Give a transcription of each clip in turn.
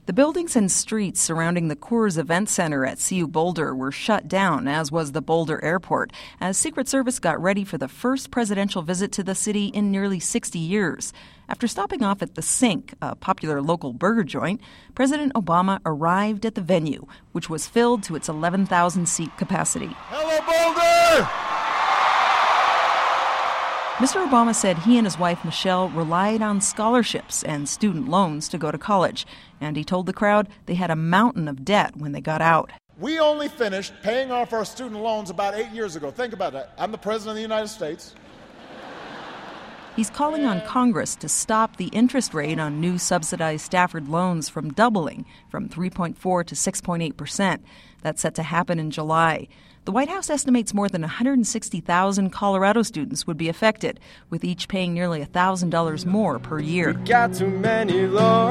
The buildings and streets surrounding the Coors Event Center at CU Boulder were shut down, as was the Boulder Airport, as Secret Service got ready for the first presidential visit to the city in nearly 60 years. After stopping off at The Sink, a popular local burger joint, President Obama arrived at the venue, which was filled to its 11,000-seat capacity. Hello, Boulder! Mr. Obama said he and his wife, Michelle, relied on scholarships and student loans to go to college. And he told the crowd they had a mountain of debt when they got out. We only finished paying off our student loans about 8 years ago. Think about that. I'm the President of the United States. He's calling on Congress to stop the interest rate on new subsidized Stafford loans from doubling from 3.4 to 6.8%. That's set to happen in July. The White House estimates more than 160,000 Colorado students would be affected, with each paying nearly $1,000 more per year. We got too many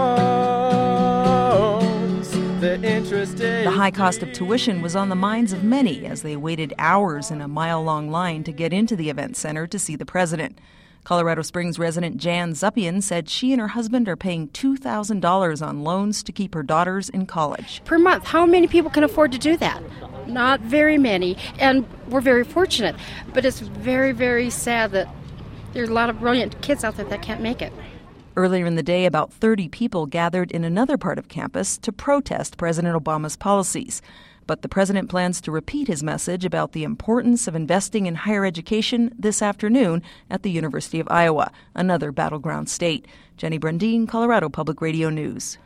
loans. The high cost of tuition was on the minds of many as they waited hours in a mile-long line to get into the event center to see the president. Colorado Springs resident Jan Zuppian said she and her husband are paying $2,000 on loans to keep her daughters in college. Per month, how many people can afford to do that? Not very many, and we're very fortunate. But it's very, very sad that there's a lot of brilliant kids out there that can't make it. Earlier in the day, about 30 people gathered in another part of campus to protest President Obama's policies. But the president plans to repeat his message about the importance of investing in higher education this afternoon at the University of Iowa, another battleground state. Jenny Brundin, Colorado Public Radio News.